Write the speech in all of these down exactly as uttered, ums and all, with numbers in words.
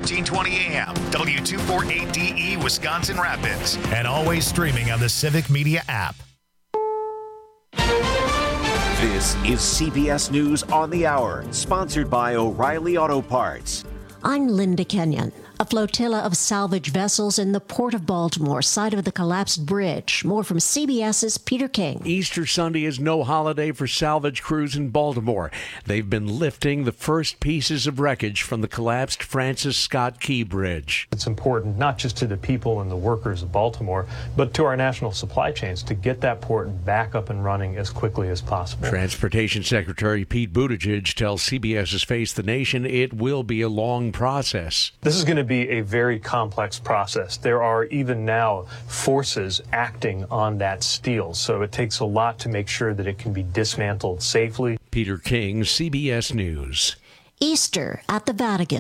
thirteen twenty A M, W two forty-eight D E, Wisconsin Rapids, and always streaming on the Civic Media app. This is C B S News on the Hour, sponsored by O'Reilly Auto Parts. I'm Linda Kenyon. A flotilla of salvage vessels in the Port of Baltimore, site of the collapsed bridge. More from CBS's Peter King. Easter Sunday is no holiday for salvage crews in Baltimore. They've been lifting the first pieces of wreckage from the collapsed Francis Scott Key Bridge. It's important not just to the people and the workers of Baltimore, but to our national supply chains to get that port back up and running as quickly as possible. Transportation Secretary Pete Buttigieg tells CBS's Face the Nation it will be a long process. This is going to be a very complex process. There are even now forces acting on that steel, so it takes a lot to make sure that it can be dismantled safely. Peter King, C B S News. Easter at the Vatican.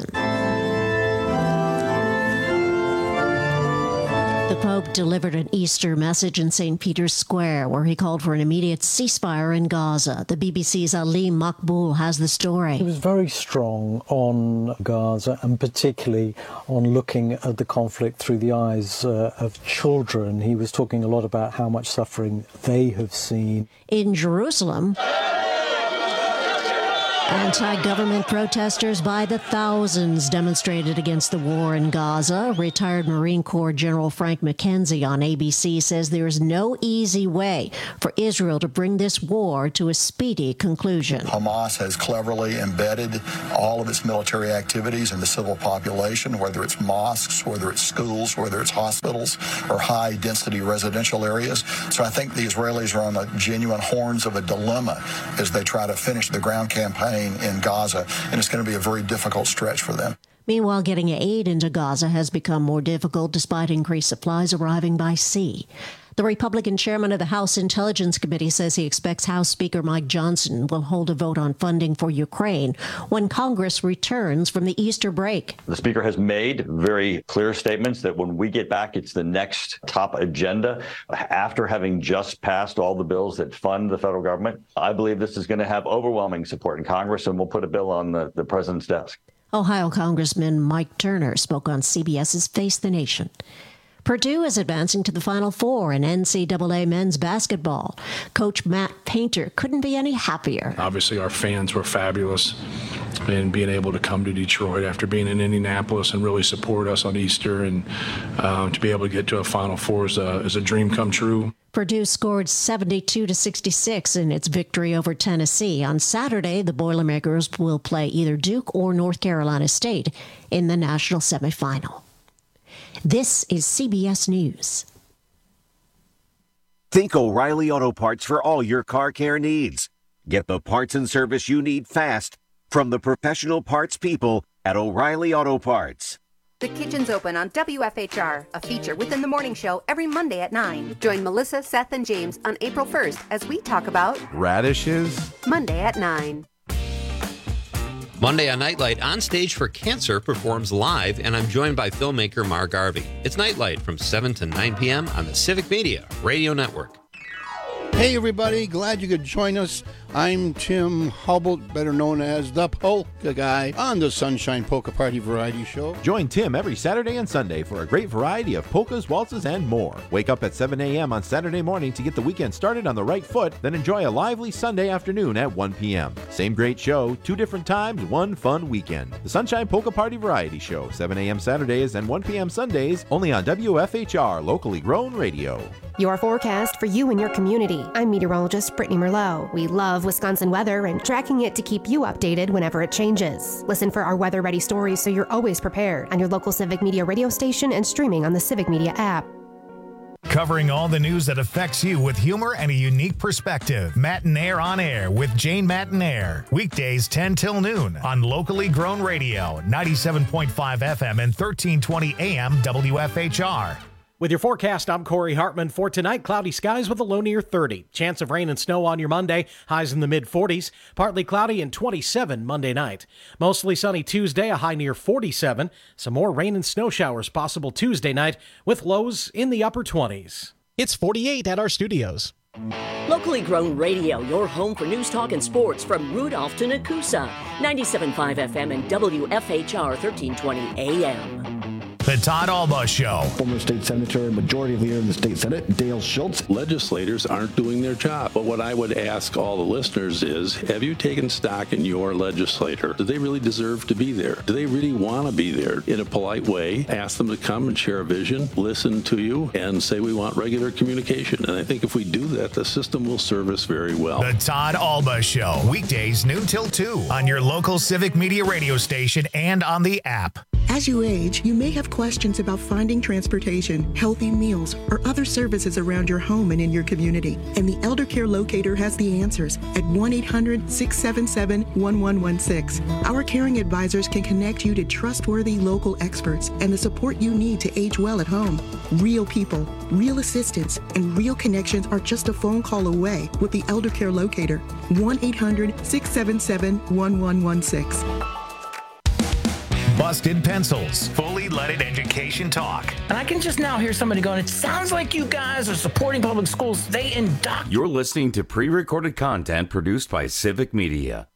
The Pope delivered an Easter message in Saint Peter's Square, where he called for an immediate ceasefire in Gaza. The B B C's Ali Makboul has the story. He was very strong on Gaza, and particularly on looking at the conflict through the eyes uh, of children. He was talking a lot about how much suffering they have seen. In Jerusalem, anti-government protesters by the thousands demonstrated against the war in Gaza. Retired Marine Corps General Frank McKenzie on A B C says there is no easy way for Israel to bring this war to a speedy conclusion. Hamas has cleverly embedded all of its military activities in the civil population, whether it's mosques, whether it's schools, whether it's hospitals, or high-density residential areas. So I think the Israelis are on the genuine horns of a dilemma as they try to finish the ground campaign in Gaza, and it's going to be a very difficult stretch for them. Meanwhile, getting aid into Gaza has become more difficult despite increased supplies arriving by sea. The Republican chairman of the House Intelligence Committee says he expects House Speaker Mike Johnson will hold a vote on funding for Ukraine when Congress returns from the Easter break. The Speaker has made very clear statements that when we get back, it's the next top agenda. After having just passed all the bills that fund the federal government, I believe this is going to have overwhelming support in Congress, and we'll put a bill on the, the president's desk. Ohio Congressman Mike Turner spoke on CBS's Face the Nation. Purdue is advancing to the Final Four in N C double A men's basketball. Coach Matt Painter couldn't be any happier. Obviously, our fans were fabulous, and being able to come to Detroit after being in Indianapolis and really support us on Easter, and uh, to be able to get to a Final Four is a, is a dream come true. Purdue scored seventy-two to sixty-six in its victory over Tennessee. On Saturday, the Boilermakers will play either Duke or North Carolina State in the national semifinal. This is C B S News. Think O'Reilly Auto Parts for all your car care needs. Get the parts and service you need fast from the professional parts people at O'Reilly Auto Parts. The Kitchen's Open on W F H R, a feature within the morning show every Monday at nine. Join Melissa, Seth, and James on April first as we talk about radishes. Monday at nine. Monday on Nightlight, On Stage for Cancer performs live, and I'm joined by filmmaker Mark Garvey. It's Nightlight from seven to nine p.m. on the Civic Media Radio Network. Hey, everybody. Glad you could join us. I'm Tim Hubble, better known as the Polka Guy, on the Sunshine Polka Party Variety Show. Join Tim every Saturday and Sunday for a great variety of polkas, waltzes, and more. Wake up at seven a.m. on Saturday morning to get the weekend started on the right foot, then enjoy a lively Sunday afternoon at one p.m. Same great show, two different times, one fun weekend. The Sunshine Polka Party Variety Show, seven a.m. Saturdays and one p.m. Sundays, only on W F H R, locally grown radio. Your forecast for you and your community. I'm meteorologist Brittany Merlot. We love Wisconsin weather and tracking it to keep you updated whenever it changes. Listen for our weather-ready stories so you're always prepared on your local Civic Media radio station and streaming on the Civic Media app. Covering all the news that affects you with humor and a unique perspective. Matinaire on Air with Jane Matinaire. Weekdays ten till noon on locally grown radio, ninety-seven point five F M and thirteen twenty A M W F H R. With your forecast, I'm Corey Hartman. For tonight, cloudy skies with a low near thirty. Chance of rain and snow on your Monday, highs in the mid forties. Partly cloudy and twenty-seven Monday night. Mostly sunny Tuesday, a high near forty-seven. Some more rain and snow showers possible Tuesday night with lows in the upper twenties. It's forty-eight at our studios. Locally grown radio, your home for news, talk, and sports from Rudolph to Nakusa. ninety-seven point five F M and W F H R thirteen twenty A M. The Todd Alba Show. Former state senator and majority leader in the state senate, Dale Schultz. Legislators aren't doing their job. But what I would ask all the listeners is, have you taken stock in your legislator? Do they really deserve to be there? Do they really want to be there? In a polite way, ask them to come and share a vision, listen to you, and say we want regular communication. And I think if we do that, the system will serve us very well. The Todd Alba Show. Weekdays noon till two on your local Civic Media radio station and on the app. As you age, you may have questions about finding transportation, healthy meals, or other services around your home and in your community. And the Elder Care Locator has the answers at one eight hundred, six seven seven, one one one six. Our caring advisors can connect you to trustworthy local experts and the support you need to age well at home. Real people, real assistance, and real connections are just a phone call away with the Elder Care Locator. one eight hundred, six seven seven, one one one six. Busted Pencils, fully leaded education talk. And I can just now hear somebody going, it sounds like you guys are supporting public schools. They indoctrinate. You're listening to pre-recorded content produced by Civic Media.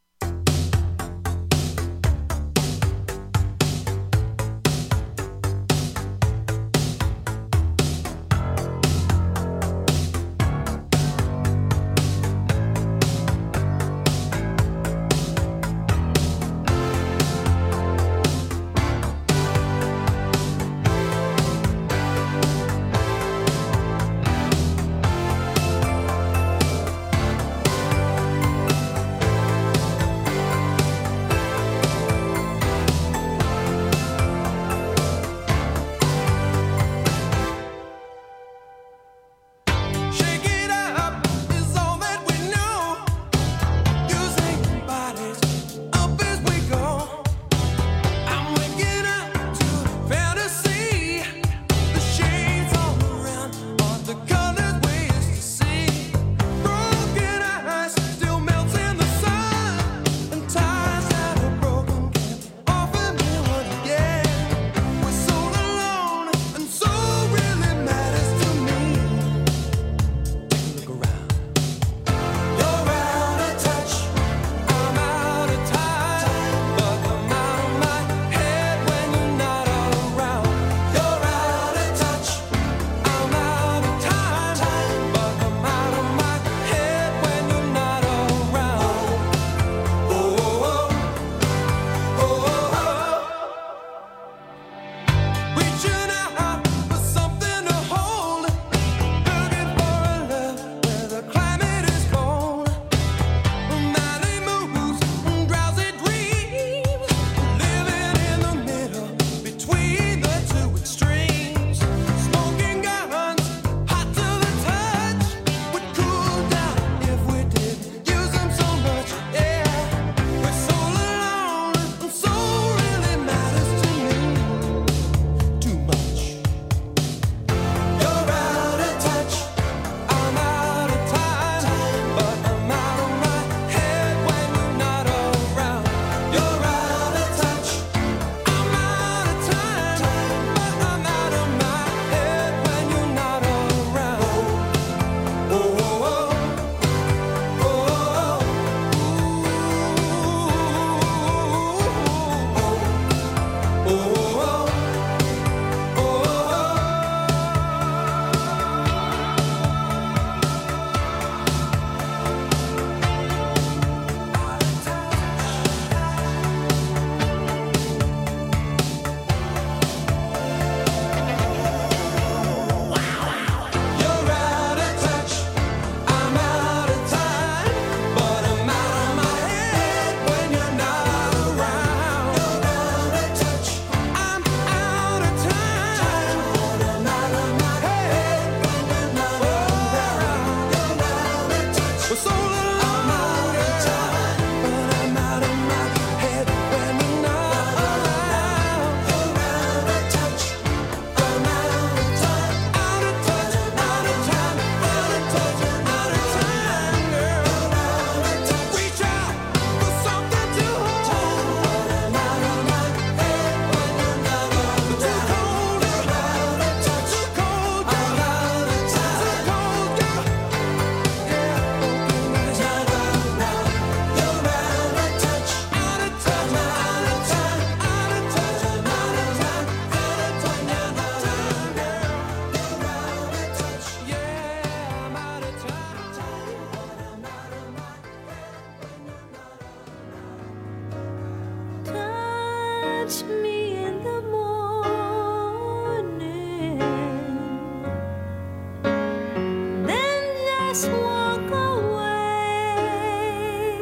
just walk away.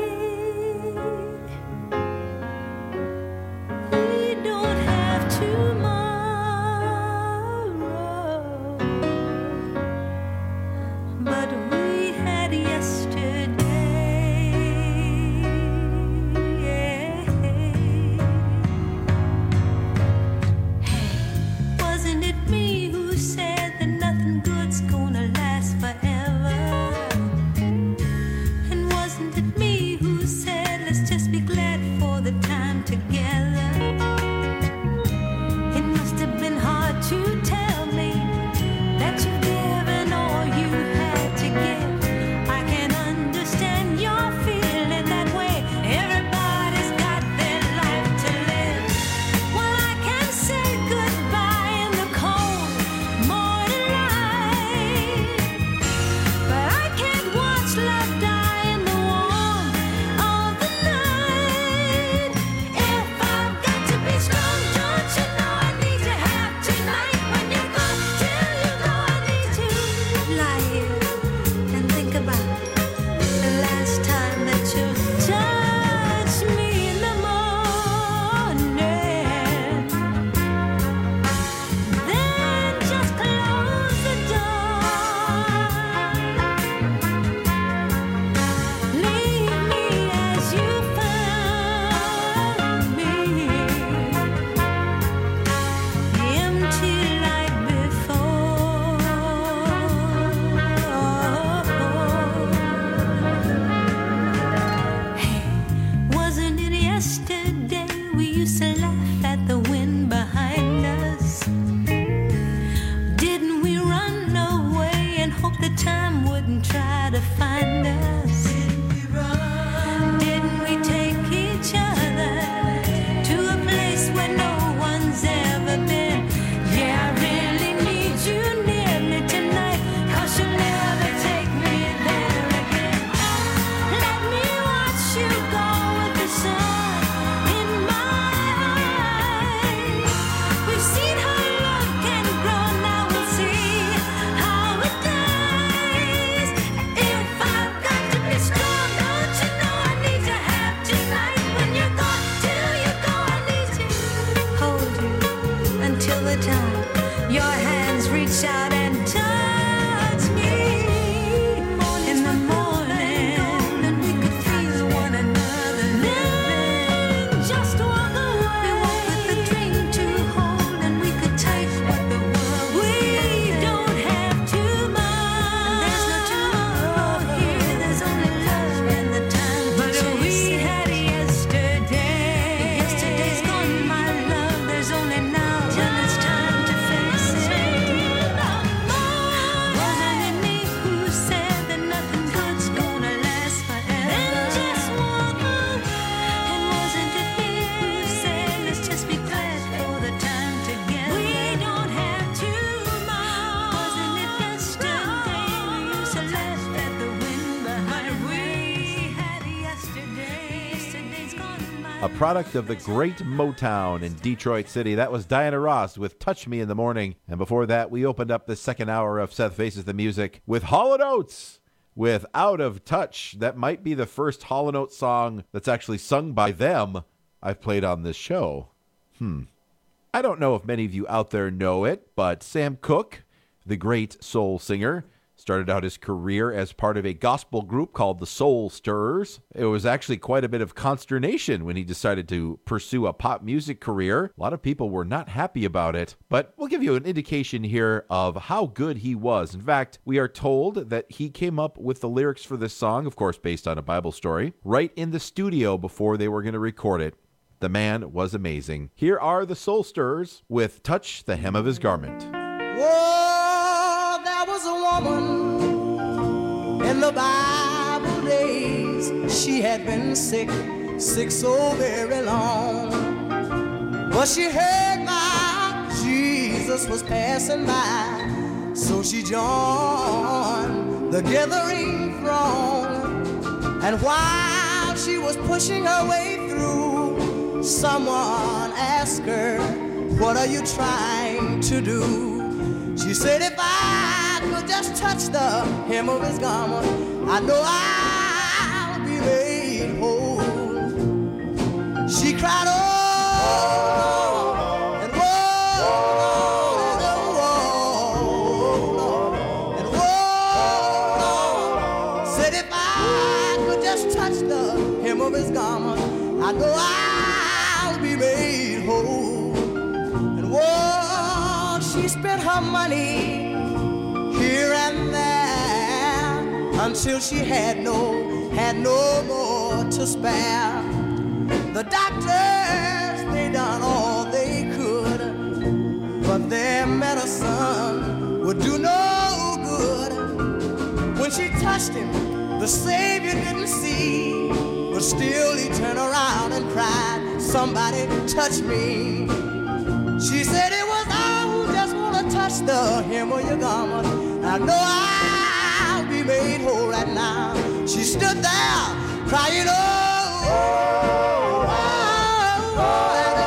We don't have tomorrow, but we had yesterday. Wasn't it me who said that nothing good's gonna last forever? And wasn't it me who said let's just be glad for the time together? It must have been hard to tell me that you've given all you had to give. I can understand your feeling that way. Everybody's got their life to live. Well, I can say goodbye in the cold morning light, but I can't watch love die in the warmth of the night. If I've got to be strong, don't you know I need to have tonight? When you go, till you go, I need to lie here and think about the last time that you touched me in the morning. Then just close the door. Leave me as you found me, empty like before. Hey, wasn't it yesterday we used to laugh at the wind behind us? Didn't we run away and hope the time wouldn't try to find us? Didn't we take each other to a place where no one's ever been? Yeah, I really need you near me tonight, 'cause you'll never take me there again. Let me watch you go with the sun in my eyes. We've seen how love can grow, now we'll see how it dies. If I've got to be strong, don't you know I need to have tonight? When you're gone, till you go, I need to hold you until the time your hands reach out and touch me in the morning, and we could feel one another. Then just walk away. We walk with a dream to hold, and we could take what the world. We don't have tomorrow. There's no tomorrow here. There's only love and the time to but chase we it. Had yesterday. Yesterday's gone, my love. There's only now, and it's time to face it. Wasn't it me who said that nothing good's gonna last forever? Then just walk away. And wasn't it me who said let's just be glad for the time together? We don't have tomorrow. Wasn't it yesterday we used to laugh at the wind behind? But we had yesterday. Yesterday's gone, my A product of the great Motown in Detroit City. That was Diana Ross with Touch Me in the Morning. And before that, we opened up the second hour of Seth Faces the Music with Hall and Oates with Out of Touch. That might be the first Hall and Oates song that's actually sung by them I've played on this show. Hmm. I don't know if many of you out there know it, but Sam Cooke, the great soul singer, started out his career as part of a gospel group called the Soul Stirrers. It was actually quite a bit of consternation when he decided to pursue a pop music career. A lot of people were not happy about it, but we'll give you an indication here of how good he was. In fact, we are told that he came up with the lyrics for this song, of course based on a Bible story, right in the studio before they were going to record it. The man was amazing. Here are the Soul Stirrers with Touch the Hem of His Garment. Oh, there was a woman in the Bible days. She had been sick, sick so very long. But she heard my Jesus was passing by, so she joined the gathering throng. And while she was pushing her way through, someone asked her, "What are you trying to do?" She said, "If I could just touch the hem of his garment, I know I'll be made whole. She cried, oh, and whoa, and whoa, and whoa, said if I could just touch the hem of his garment, I know I'll be made whole. And whoa, she spent her money here and there until she had no, had no more to spare. The doctors, they done all they could, but their medicine would do no good. When she touched him, the Savior didn't see, but still he turned around and cried, somebody touch me. She said it was I who just want to touch the hem of your garment. I know I'll be made whole right now. She stood there crying, oh, oh, oh, oh, and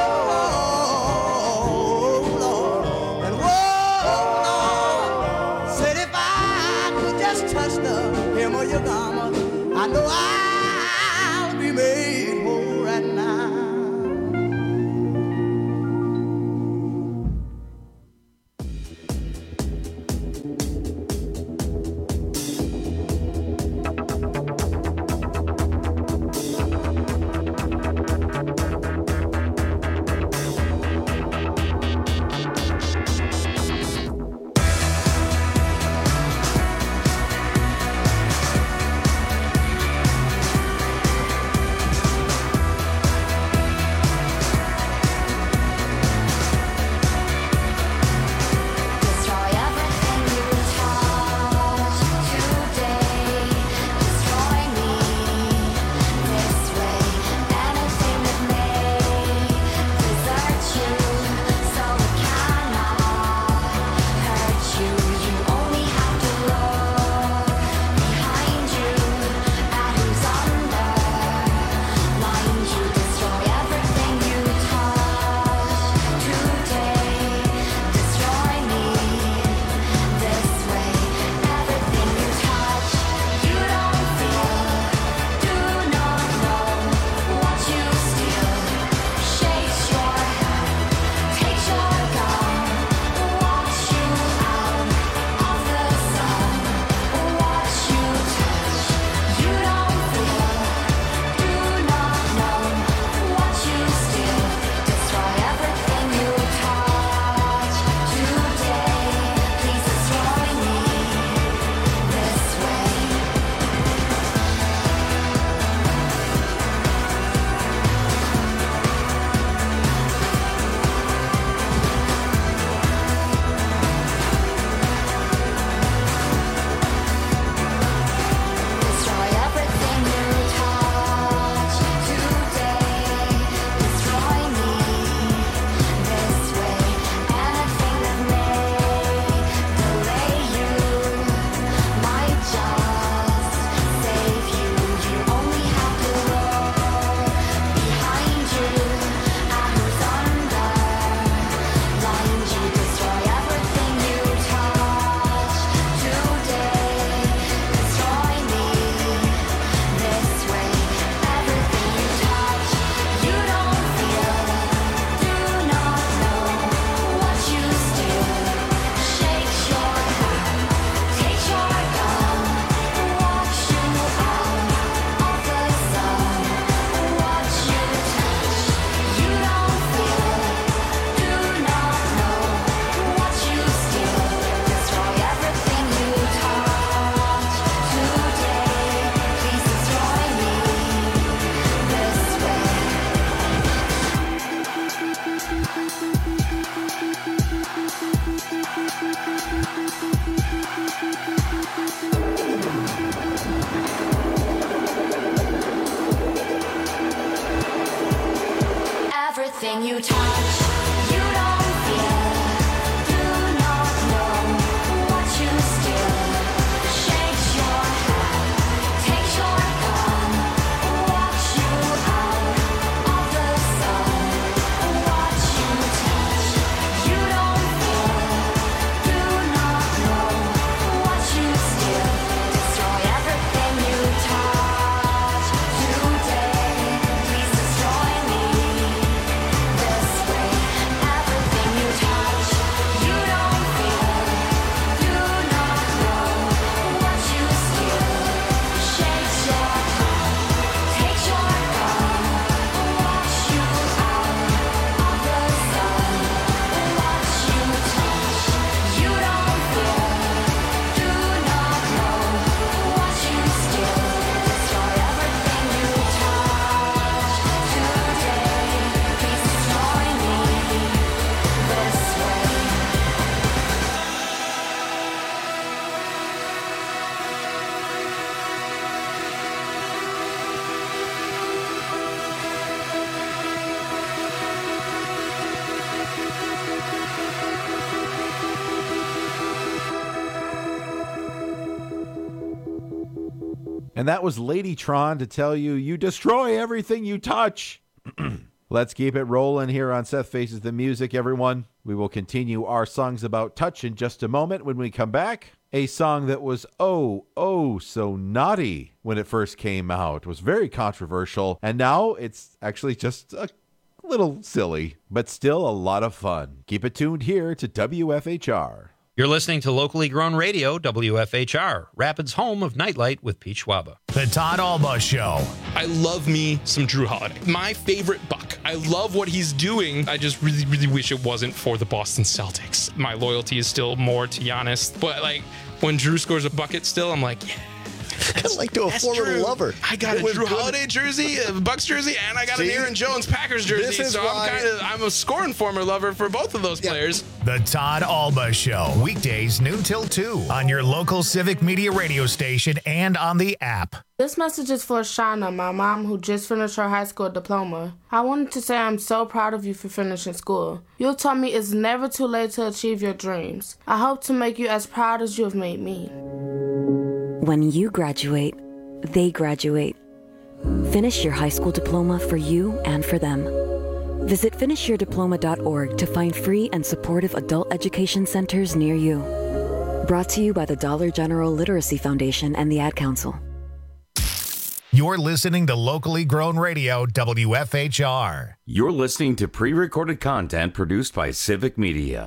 oh, Lord, and whoa, Lord, said if I could just touch the hem of your garment, I know I'll be made whole right now. And that was Ladytron to tell you, you destroy everything you touch. Let's keep it rolling here on Seth Faces the Music, everyone. We will continue our songs about touch in just a moment. When we come back, a song that was oh, oh, so naughty when it first came out. It was very controversial, and now it's actually just a little silly, but still a lot of fun. Keep it tuned here to W F H R. You're listening to locally grown radio, W F H R, Rapids' home of Nightlight with Pete Schwaba. The Todd Alba Show. I love me some Drew Holiday. My favorite Buck. I love what he's doing. I just really, really wish it wasn't for the Boston Celtics. My loyalty is still more to Giannis. But, like, when Drew scores a bucket still, I'm like, yeah. Kind of like to a former true. lover. I got It a was Drew good. Holiday jersey, a Bucks jersey, and I got See? an Aaron Jones Packers jersey. This is so why- I'm kind of I'm a scoring former lover for both of those players. The Todd Alba Show. Weekdays noon till two on your local Civic Media radio station and on the app. This message is for Shauna, my mom, who just finished her high school diploma. I wanted to say I'm so proud of you for finishing school. You taught me it's never too late to achieve your dreams. I hope to make you as proud as you have made me. When you graduate, they graduate. Finish your high school diploma for you and for them. Visit finish your diploma dot org to find free and supportive adult education centers near you. Brought to you by the Dollar General Literacy Foundation and the Ad Council. You're listening to locally grown radio, W F H R. You're listening to pre-recorded content produced by Civic Media.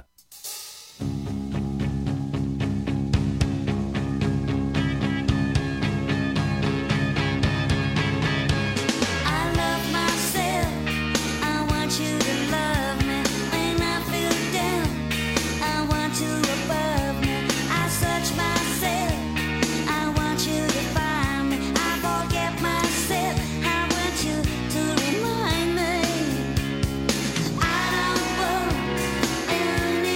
I love myself. I want you to love me. When I feel down, I want you above me. I search myself. I want you to find me. I forget myself. I want you to remind me. I don't want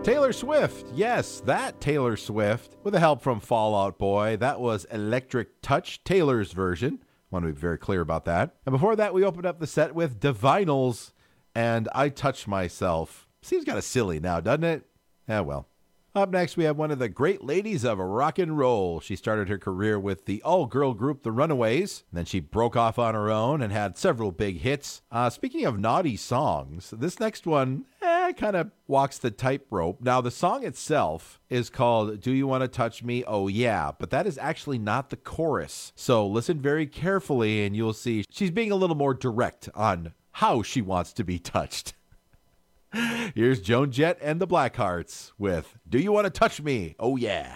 Taylor Swift, yes, that Taylor Swift, with the help from Fall Out Boy. That was Electric Touch, Taylor's version. I want to be very clear about that. And before that, we opened up the set with Divinals and I Touch Myself. Seems kind of silly now, doesn't it? Yeah, well. Up next, we have one of the great ladies of rock and roll. She started her career with the all-girl group The Runaways. Then she broke off on her own and had several big hits. Uh, speaking of naughty songs, this next one eh, kind of walks the tightrope. Now, the song itself is called Do You Want to Touch Me? Oh, Yeah. But that is actually not the chorus. So listen very carefully and you'll see she's being a little more direct on how she wants to be touched. Here's Joan Jett and the Blackhearts with Do You Want to Touch Me? Oh, yeah.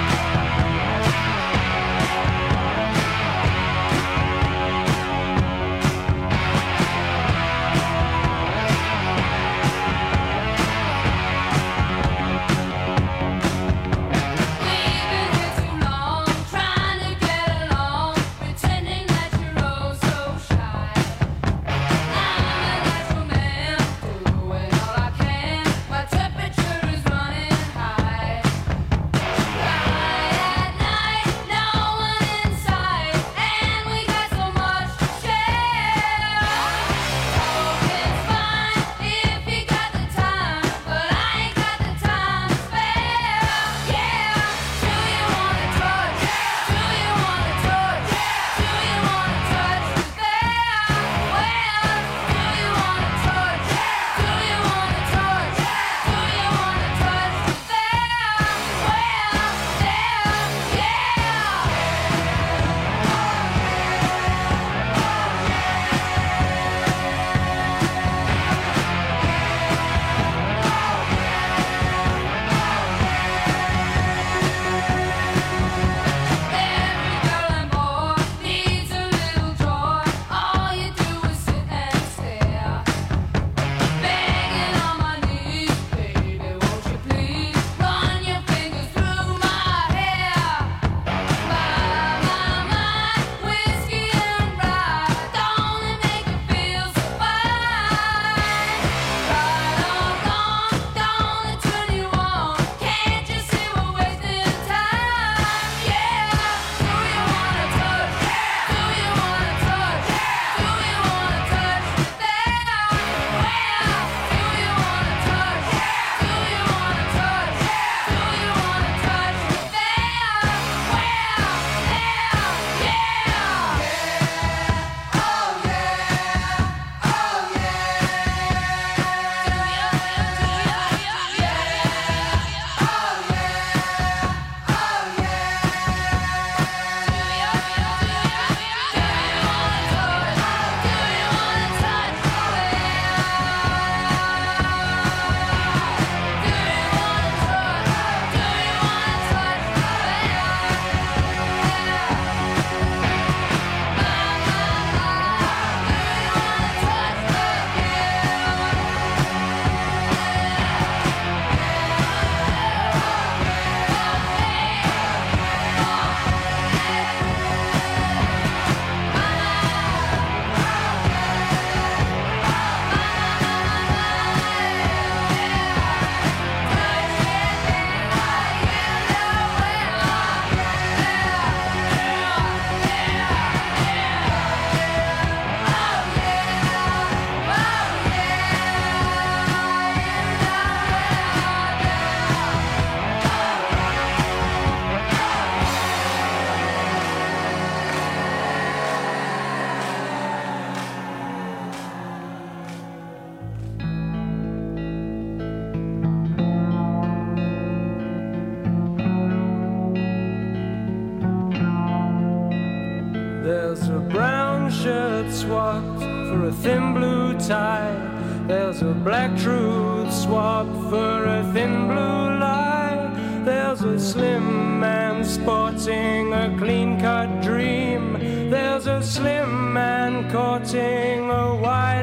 shirt swapped for a thin blue tie. There's a black truth swapped for a thin blue lie. There's a slim man sporting a clean-cut dream. There's a slim man courting a white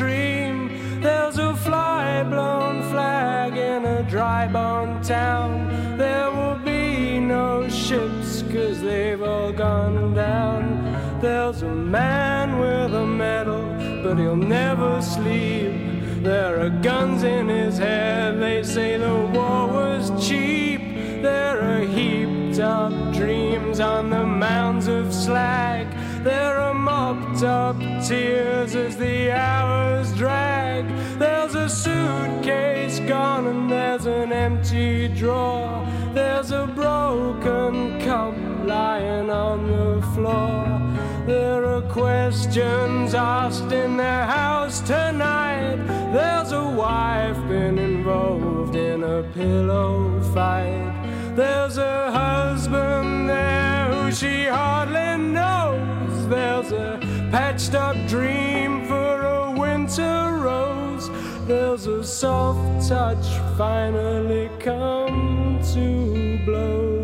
extreme. There's a fly-blown flag in a dry-bone town. There will be no ships 'cause they've all gone down. There's a man with a medal, but he'll never sleep. There are guns in his head, they say the war was cheap. There are heaped up dreams on the mounds of slag. There are mopped up tears as the hours drag. There's a suitcase gone and there's an empty drawer. There's a broken cup lying on the floor. There are questions asked in the house tonight. There's a wife been involved in a pillow fight. There's a husband there who she hardly knows. There's a patched up dream for a winter rose. There's a soft touch finally come to blows.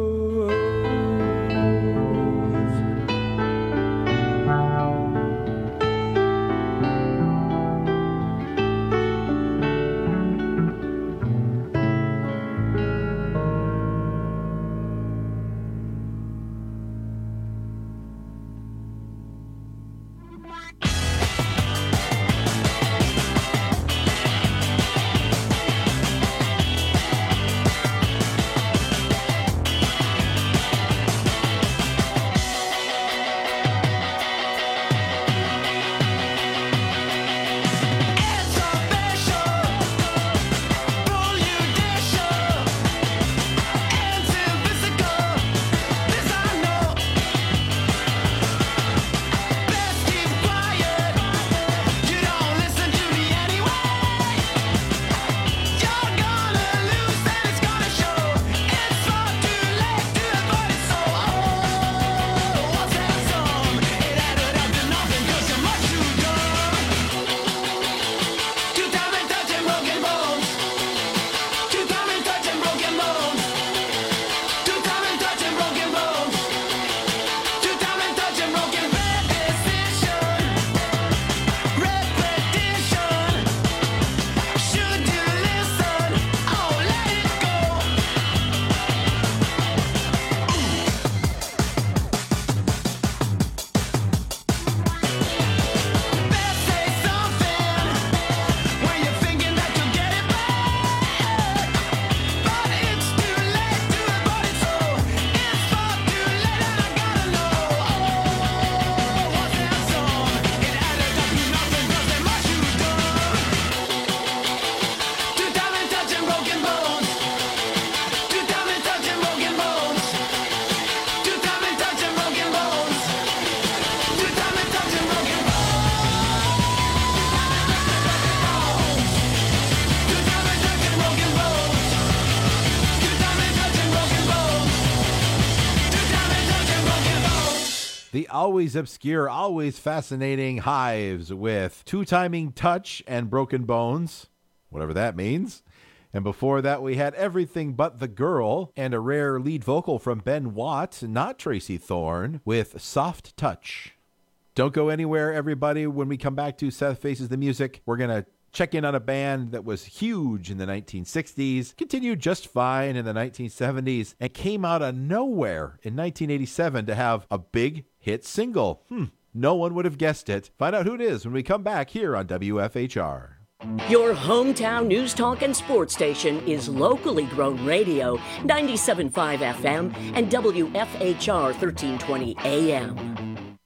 The always obscure, always fascinating Hives with Two-Timing Touch and Broken Bones, whatever that means. And before that, we had Everything But the Girl and a rare lead vocal from Ben Watt, not Tracy Thorn, with Soft Touch. Don't go anywhere, everybody. When we come back to Seth Faces the Music, we're going to check in on a band that was huge in the nineteen sixties, continued just fine in the nineteen seventies, and came out of nowhere in nineteen eighty-seven to have a big hit single. Hmm, no one would have guessed it. Find out who it is when we come back here on W F H R. Your hometown news talk and sports station is locally grown radio, ninety-seven point five F M and W F H R thirteen twenty A M.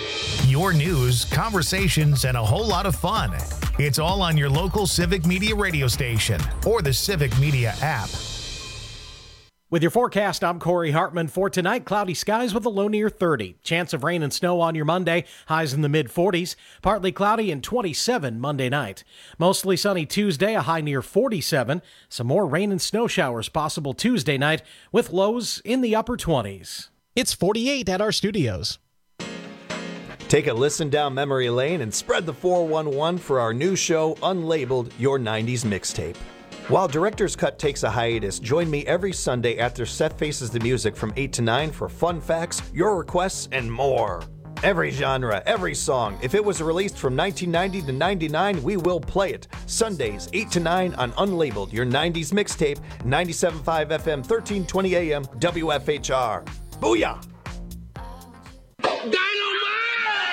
Your news, conversations, and a whole lot of fun. It's all on your local Civic Media radio station or the Civic Media app. With your forecast, I'm Corey Hartman. For tonight, cloudy skies with a low near thirty. Chance of rain and snow on your Monday, highs in the mid forties. Partly cloudy and twenty-seven Monday night. Mostly sunny Tuesday, a high near forty-seven. Some more rain and snow showers possible Tuesday night with lows in the upper twenties. It's forty-eight at our studios. Take a listen down memory lane and spread the four one one for our new show, Unlabeled, Your nineties Mixtape. While Director's Cut takes a hiatus, join me every Sunday after Seth Faces the Music from eight to nine for fun facts, your requests, and more. Every genre, every song. If it was released from nineteen ninety to ninety-nine, we will play it. Sundays, eight to nine on Unlabeled, Your nineties Mixtape, ninety-seven point five F M, thirteen twenty A M, W F H R. Booyah!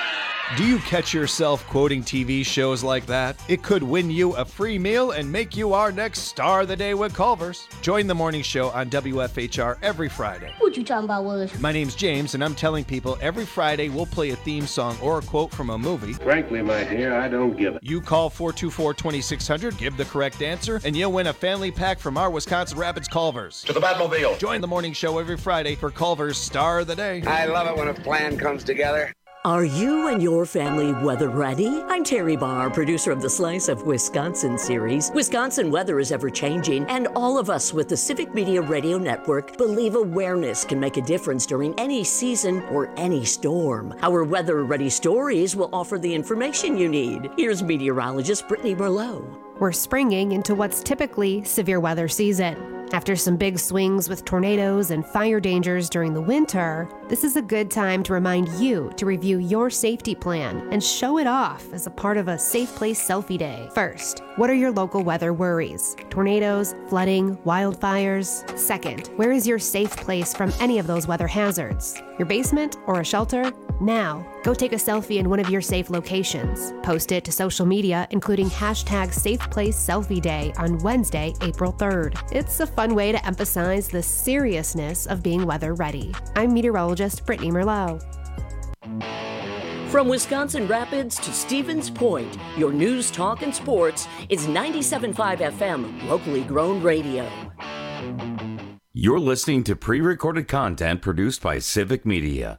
Do you catch yourself quoting T V shows like that? It could win you a free meal and make you our next star of the day with Culver's. Join the morning show on W F H R every Friday. What you talking about, Willis? My name's James, and I'm telling people every Friday we'll play a theme song or a quote from a movie. Frankly, my dear, I don't give it. You call four two four, two six zero zero, give the correct answer, and you'll win a family pack from our Wisconsin Rapids Culver's. To the Batmobile. Join the morning show every Friday for Culver's Star of the Day. I love it when a plan comes together. Are you and your family weather ready? I'm Terry Barr, producer of the Slice of Wisconsin series. Wisconsin weather is ever changing, and all of us with the Civic Media Radio Network believe awareness can make a difference during any season or any storm. Our weather ready stories will offer the information you need. Here's meteorologist Brittany Merlot. We're springing into what's typically severe weather season. After some big swings with tornadoes and fire dangers during the winter, this is a good time to remind you to review your safety plan and show it off as a part of a Safe Place Selfie Day. First, what are your local weather worries? Tornadoes, flooding, wildfires? Second, where is your safe place from any of those weather hazards? Your basement or a shelter? Now, go take a selfie in one of your safe locations. Post it to social media, including hashtag Safe Place Selfie Day on Wednesday, April third. It's a fun way to emphasize the seriousness of being weather ready. I'm meteorologist Brittany Merlot. From Wisconsin Rapids to Stevens Point, your news, talk, and sports is ninety-seven point five F M, locally grown radio. You're listening to pre-recorded content produced by Civic Media.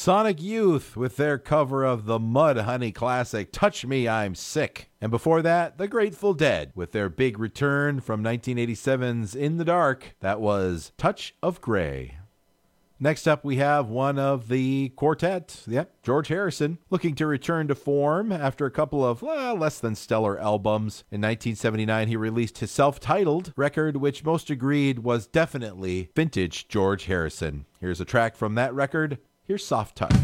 Sonic Youth with their cover of the Mudhoney classic, Touch Me, I'm Sick. And before that, the Grateful Dead with their big return from nineteen eighty-seven's In the Dark. That was Touch of Grey. Next up, we have one of the quartet, yep, George Harrison, looking to return to form after a couple of well, less than stellar albums. In nineteen seventy-nine, he released his self-titled record, which most agreed was definitely vintage George Harrison. Here's a track from that record. Here's Soft Touch.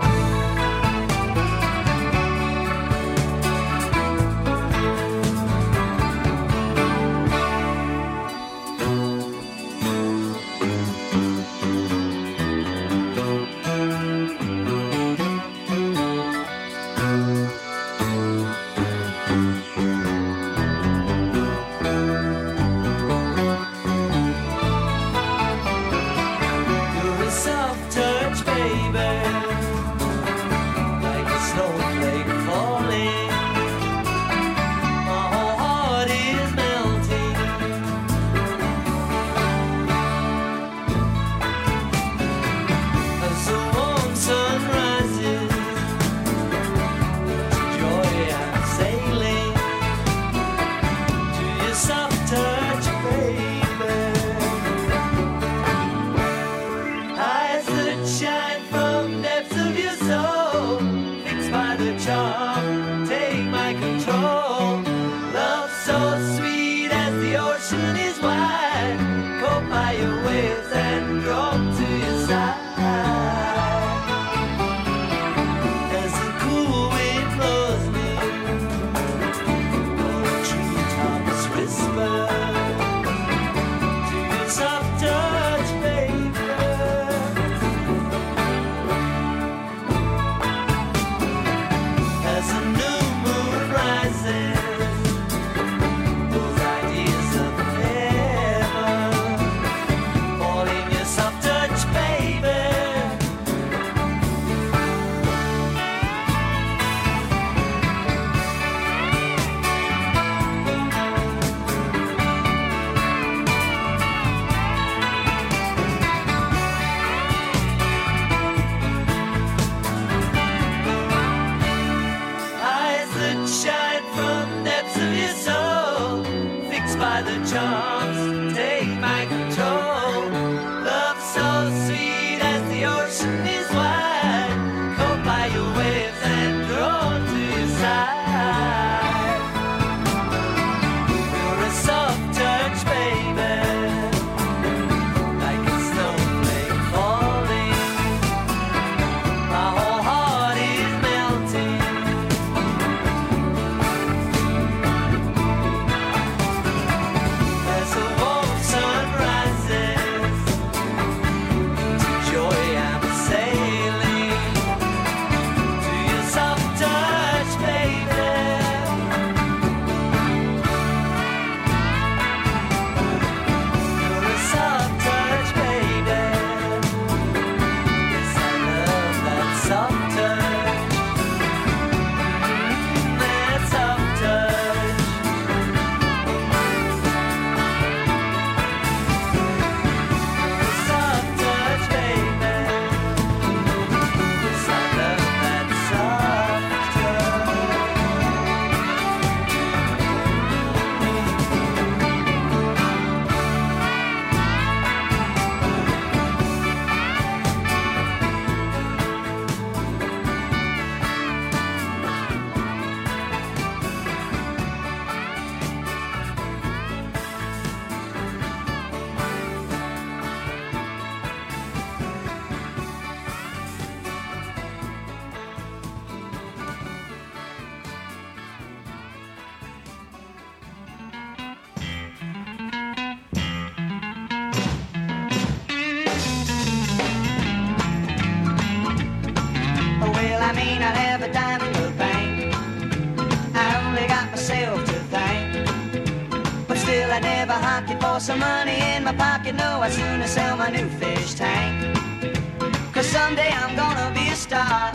Some money in my pocket, no, I'd sooner sell my new fish tank. Cause someday I'm gonna be a star,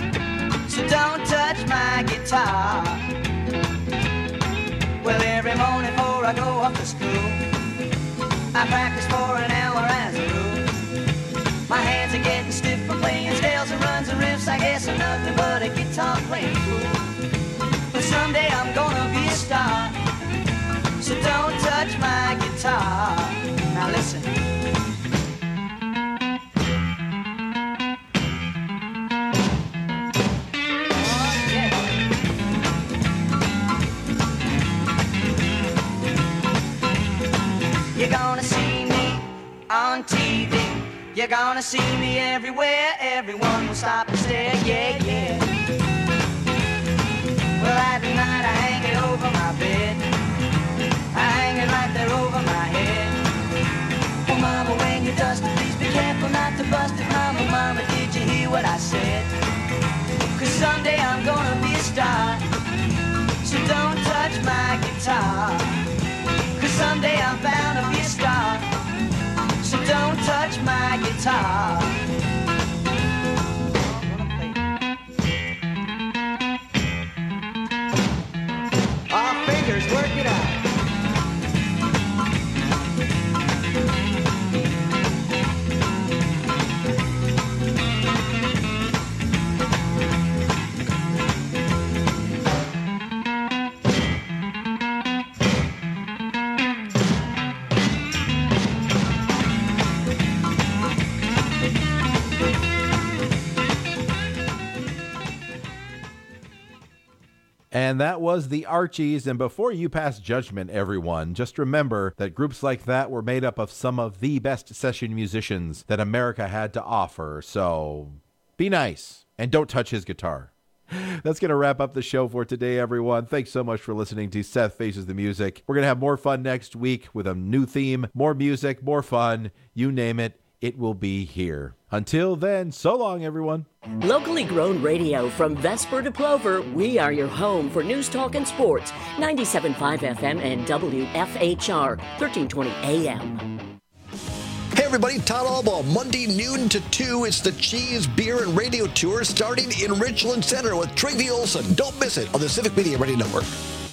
so don't touch my guitar. Well, every morning before I go off to school, I practice for an hour as a rule. My hands are getting stiff from playing scales and runs nothing but a guitar playing fool. But someday I'm gonna be a star, so don't touch my guitar. Now listen. You're gonna see me on T V. You're gonna see me everywhere. Everyone will stop and stare, yeah, yeah. Well, at night I hang it over my bed. I hang it right there over my head. Oh, mama, when you dust it, please be careful not to bust it. Mama, mama, did you hear what I said? Cause someday I'm gonna be a star, so don't touch my guitar. Cause someday I'm bound to be a star, so don't touch my guitar. Our fingers work it out. And that was the Archies. And before you pass judgment, everyone, just remember that groups like that were made up of some of the best session musicians that America had to offer. So be nice and don't touch his guitar. That's going to wrap up the show for today, everyone. Thanks so much for listening to Seth Faces the Music. We're going to have more fun next week with a new theme, more music, more fun. You name it, it will be here. Until then, so long, everyone. Locally grown radio from Vesper to Plover, we are your home for news, talk, and sports. ninety-seven point five F M and W F H R, thirteen twenty A M. Hey everybody, Todd Albaugh, Monday noon to two. It's the Cheese, Beer, and Radio Tour starting in Richland Center with Tracy Olson. Don't miss it on the Civic Media Radio Network.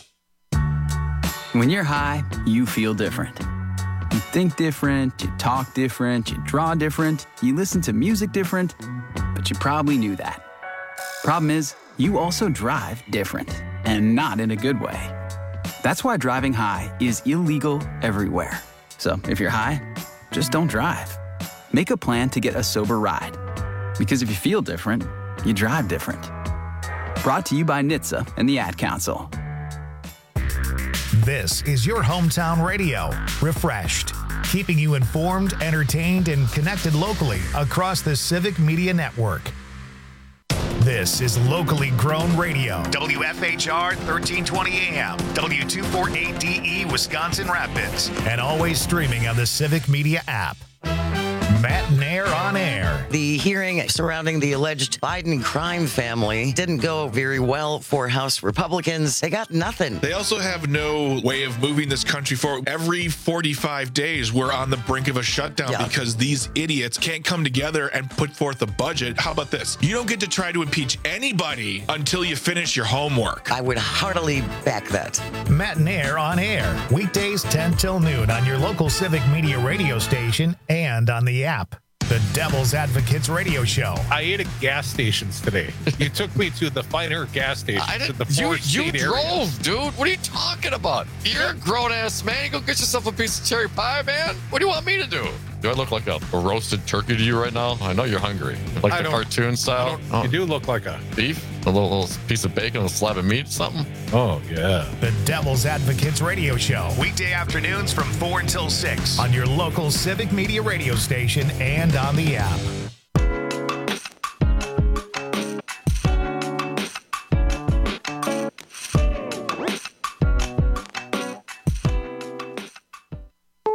When you're high, you feel different. You think different, you talk different, you draw different, you listen to music different, but you probably knew that. Problem is, you also drive different, and not in a good way. That's why driving high is illegal everywhere. So if you're high, just don't drive. Make a plan to get a sober ride. Because if you feel different, you drive different. Brought to you by N H T S A and the Ad Council. This is your hometown radio, refreshed, keeping you informed, entertained, and connected locally across the Civic Media Network. This is locally grown radio, W F H R thirteen twenty A M, W two forty-eight D E Wisconsin Rapids, and always streaming on the Civic Media app. Matt Nair on air. The hearing surrounding the alleged Biden crime family didn't go very well for House Republicans. They got nothing. They also have no way of moving this country forward. Every forty-five days, we're on the brink of a shutdown yeah. because these idiots can't come together and put forth a budget. How about this? You don't get to try to impeach anybody until you finish your homework. I would heartily back that. Matt Nair on air. Weekdays ten till noon on your local Civic Media radio station and on the app. The Devil's Advocates radio show. I ate at gas stations today. You took me to the finer gas stations I in the you four you state drove, areas. dude. What are you talking about? You're a grown ass man. You go get yourself a piece of cherry pie, man. What do you want me to do? Do I look like a, a roasted turkey to you right now? I know you're hungry. Like I the don't- cartoon style. I don't- you do look like a beef, a little, little piece of bacon, a slab of meat, something. Oh yeah. The Devil's Advocates radio show. Weekday afternoons from four until six on your local Civic Media radio station and on the app.